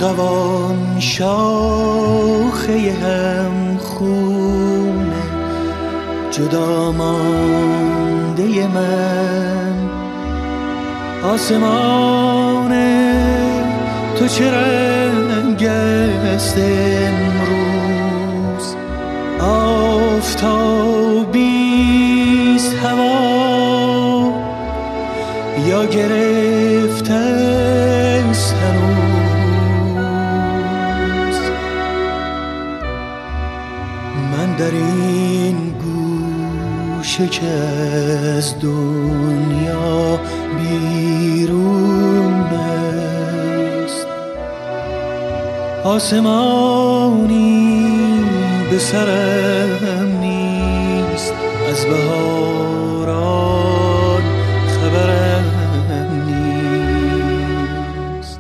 ارغوان شاخه هم خونه جدا مانده من، آسمان تو چه رنگ است امروز؟ آفتابیست هوا یا گرفته است هنوز؟ من در این گوشه که از دنیا بیرون است، آسمانی به سرم نیست، از بهاران خبرم نیست.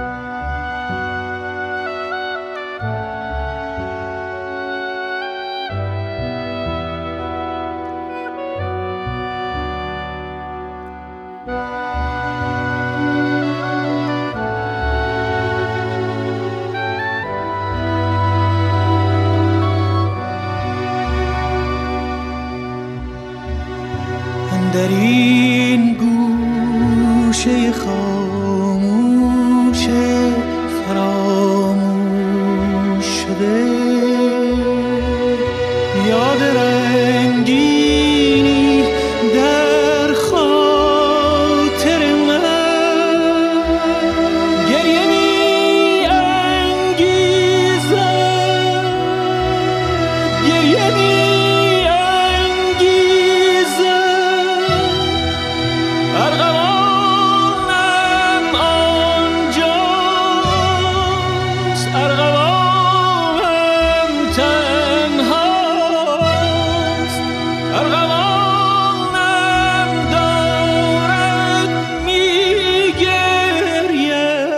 در این گوشه خاموش فراموش شده یاد رنگینی در خاطر من گریه می انگیزد، گریه می ارغوانم آنجاست، ارغوانم تنهاست، ارغوانم دارد میگرید.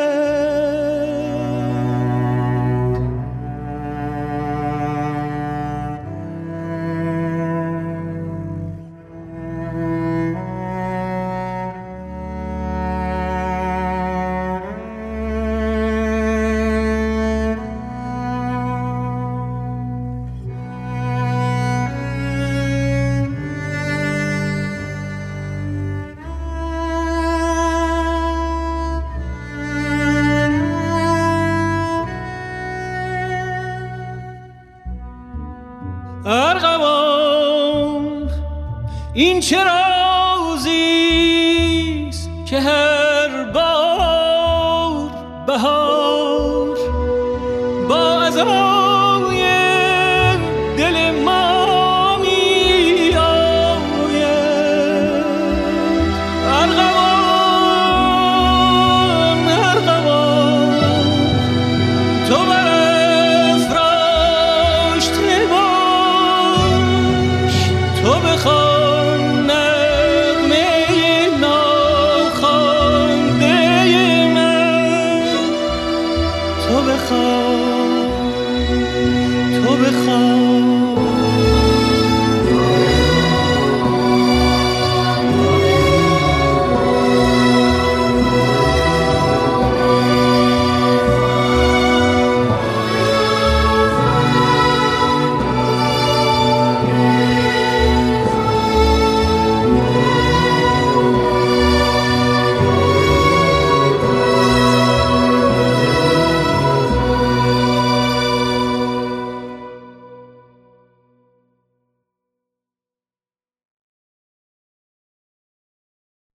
ارغوان این چه رازیست که